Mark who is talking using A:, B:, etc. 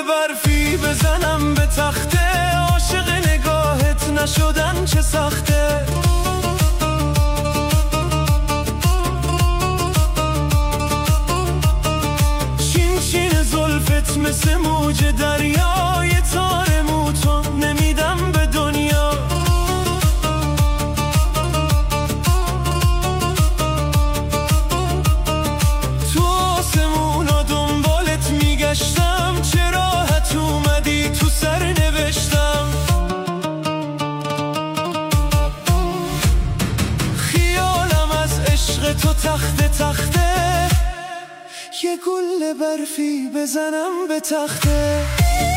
A: برفی بزنم به تخته، عاشق نگاهت نشدن چه سخته. چین چین زلفت مثل موج دریا، یه تار موتو نمیدم به دنیا. تو آسمونا دنبالت میگشتم، چه راحت اومدی تو سر نوشتم. خیالم از عشق تو تخته تخته، یه گل برفی بزنم به تخته.